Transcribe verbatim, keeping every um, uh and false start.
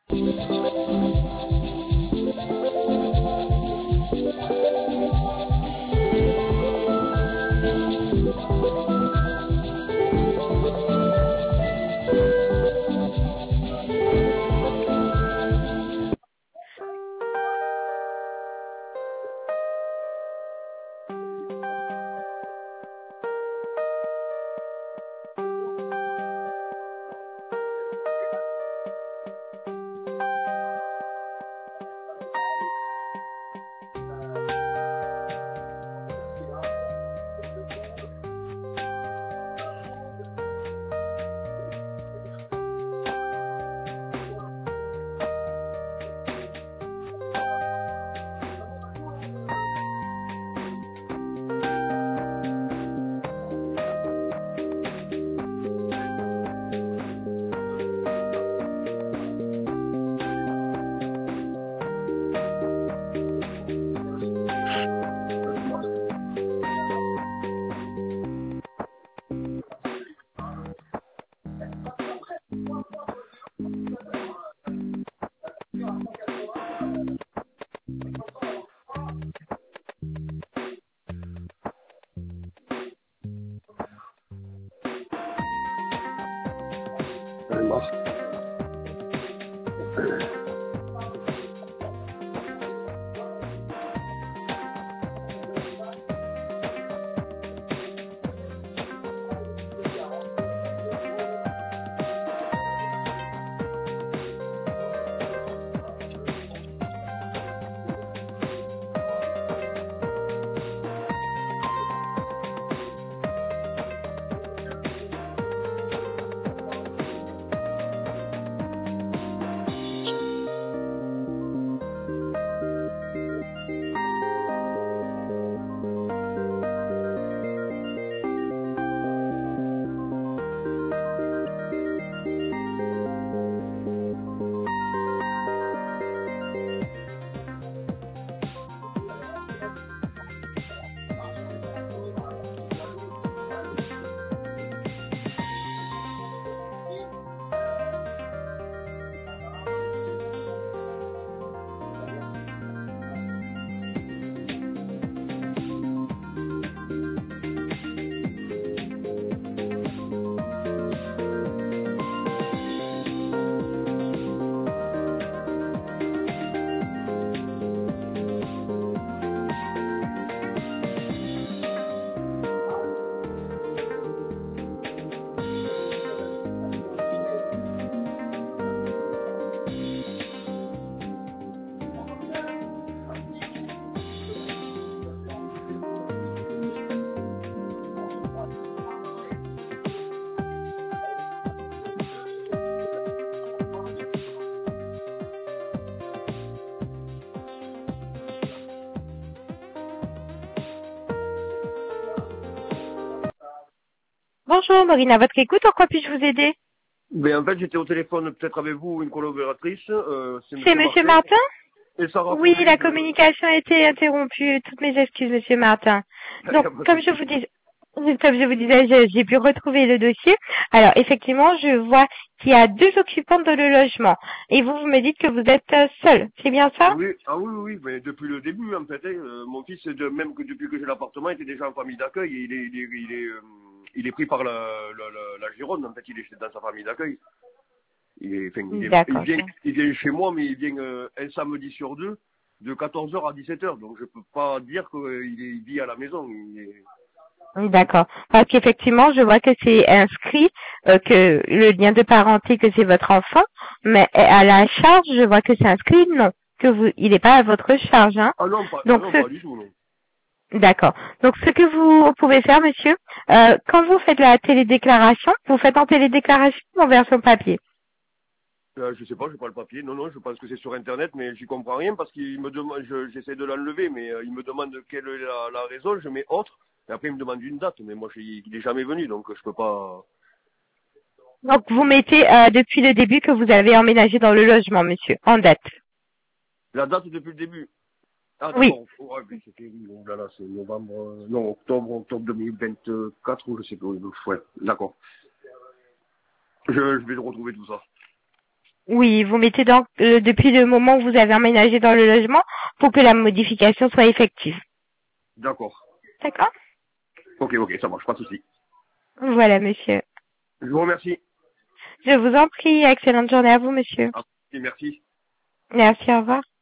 Elle est morte. Bonjour, Maureen, à votre écoute, en quoi puis-je vous aider? Mais en fait, j'étais au téléphone peut-être avec vous ou une collaboratrice. Euh, c'est C'est Monsieur Monsieur Martin. Martin? Et Sarah Oui, Follet la de... communication a été interrompue. Toutes mes excuses, Monsieur Martin. Donc, comme je vous dis, comme je vous disais, je- j'ai pu retrouver le dossier. Alors, effectivement, je vois qu'il y a deux occupants dans le logement. Et vous, vous me dites que vous êtes euh, seul. C'est bien ça? Oui, ah oui, oui, oui, mais depuis le début, en fait, hein, euh, mon fils, de, même que depuis que j'ai l'appartement, était déjà en famille d'accueil et il est, il est, il est, euh, il est pris par la, la, la, la Gironde, en fait, il est dans sa famille d'accueil. Il, est, enfin, il, est, il, D'accord. vient, il vient chez moi, mais il vient euh, un samedi sur deux, de quatorze heures à dix-sept heures, donc je peux pas dire qu'il euh, il vit à la maison. Il est... D'accord. Parce qu'effectivement, je vois que c'est inscrit, euh, que le lien de parenté, que c'est votre enfant, mais à la charge, je vois que c'est inscrit, non, que vous, il n'est pas à votre charge, hein. Ah non, pas, ah Donc, non, ce, pas du tout, non. d'accord. Donc, ce que vous pouvez faire, monsieur, euh, quand vous faites la télédéclaration, vous faites en télédéclaration ou en version papier? Euh, je sais pas, j'ai pas le papier. Non, non, je pense que c'est sur Internet, mais j'y comprends rien parce qu'il me demande, je- j'essaie de l'enlever, mais euh, il me demande quelle est la, la raison, je mets autre, et après il me demande une date, mais moi je- il est jamais venu, donc je peux pas. Donc, vous mettez euh, depuis le début que vous avez emménagé dans le logement, monsieur, en date. La date depuis le début. Ah Oui. d'accord. Ouais, mais c'était oui, oh là là, c'est novembre, euh, non octobre, octobre deux mille vingt-quatre ou je sais pas. Ouais, d'accord. Je, je vais retrouver tout ça. Oui, vous mettez donc euh, depuis le moment où vous avez emménagé dans le logement pour que la modification soit effective. D'accord. D'accord? Ok, ok, ça marche, pas de souci. Voilà, monsieur. Je vous remercie. Je vous en prie. Excellente journée à vous, monsieur. Ah, merci. Merci, au revoir.